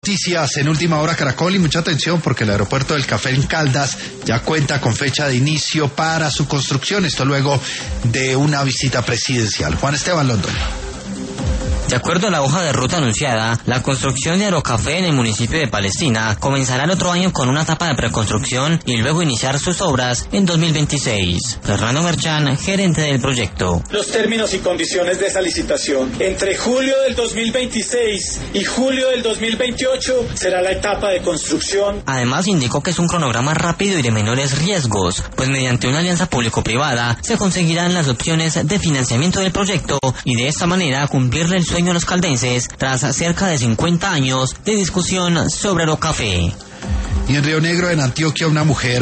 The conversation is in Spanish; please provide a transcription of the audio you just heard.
Noticias en última hora Caracol y mucha atención porque el aeropuerto del Café en Caldas ya cuenta con fecha de inicio para su construcción, esto luego de una visita presidencial. Juan Esteban Londoño. De acuerdo a la hoja de ruta anunciada, la construcción de Aerocafé en el municipio de Palestina comenzará el otro año con una etapa de preconstrucción y luego iniciar sus obras en 2026. Fernando Merchán, gerente del proyecto. Los términos y condiciones de esa licitación. Entre julio del 2026 y julio del 2028 será la etapa de construcción. Además, indicó que es un cronograma rápido y de menores riesgos, pues mediante una alianza público-privada se conseguirán las opciones de financiamiento del proyecto y de esta manera cumplirle el sueño a los caldenses tras cerca de 50 años de discusión sobre Aerocafé. Y en Río Negro, en Antioquia, una mujer